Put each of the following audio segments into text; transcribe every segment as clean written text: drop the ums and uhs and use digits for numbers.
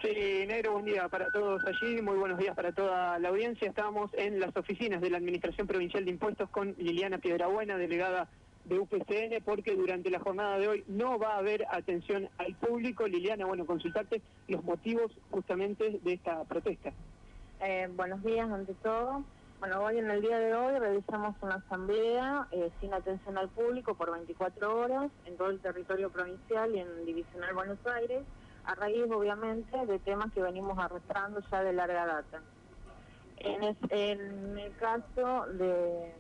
Sí, negro, buen día para todos allí, muy buenos días para toda la audiencia. Estábamos en las oficinas de la Administración Provincial de Impuestos con Liliana Piedrabuena, delegada de UPCN, porque durante la jornada de hoy no va a haber atención al público. Liliana, bueno, consultarte los motivos justamente de esta protesta. Buenos días ante todo. Bueno, hoy en el día de hoy realizamos una asamblea sin atención al público por 24 horas en todo el territorio provincial y en Divisional Buenos Aires, a raíz obviamente de temas que venimos arrastrando ya de larga data. En el caso de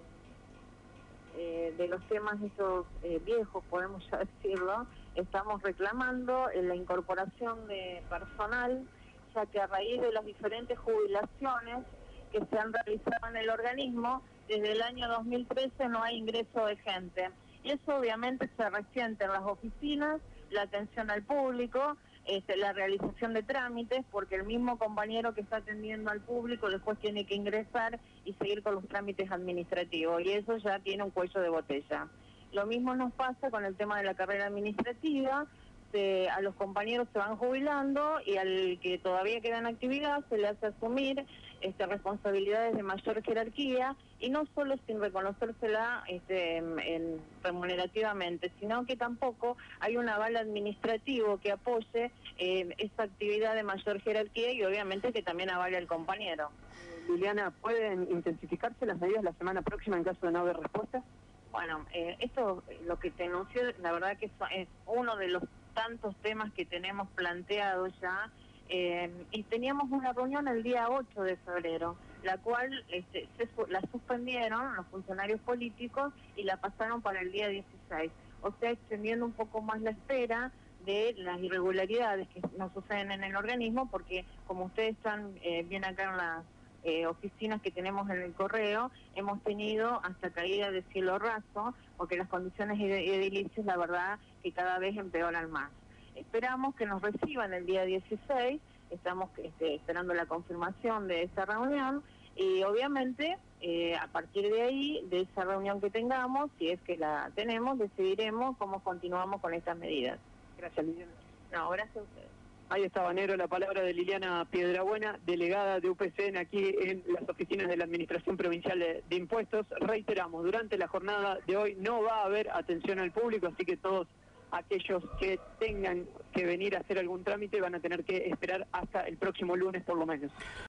los temas estos viejos, podemos ya decirlo, estamos reclamando la incorporación de personal, ya que a raíz de las diferentes jubilaciones que se han realizado en el organismo, desde el año 2013 no hay ingreso de gente. Y eso obviamente se resiente en las oficinas, la atención al público, la realización de trámites, porque el mismo compañero que está atendiendo al público después tiene que ingresar y seguir con los trámites administrativos, y eso ya tiene un cuello de botella. Lo mismo nos pasa con el tema de la carrera administrativa. A los compañeros se van jubilando y al que todavía queda en actividad se le hace asumir responsabilidades de mayor jerarquía, y no solo sin reconocérsela remunerativamente, sino que tampoco hay un aval administrativo que apoye esa actividad de mayor jerarquía y obviamente que también avale al compañero. Liliana, ¿pueden intensificarse las medidas la semana próxima en caso de no haber respuesta? Bueno, esto lo que te anunció, la verdad que es uno de los tantos temas que tenemos planteados ya, y teníamos una reunión el día 8 de febrero, la cual la suspendieron los funcionarios políticos y la pasaron para el día 16, o sea, extendiendo un poco más la espera de las irregularidades que nos suceden en el organismo, porque como ustedes están bien acá en las oficinas que tenemos en el correo, hemos tenido hasta caída de cielo raso, porque las condiciones edilicias, la verdad, que cada vez empeoran más. Esperamos que nos reciban el día 16, estamos esperando la confirmación de esa reunión, y obviamente a partir de ahí, de esa reunión que tengamos, si es que la tenemos, decidiremos cómo continuamos con estas medidas. Gracias, Liliana. No, gracias a ustedes. Ahí estaba, negro, la palabra de Liliana Piedrabuena, delegada de UPCN aquí en las oficinas de la Administración Provincial de Impuestos. Reiteramos, durante la jornada de hoy no va a haber atención al público, así que todos aquellos que tengan que venir a hacer algún trámite van a tener que esperar hasta el próximo lunes por lo menos.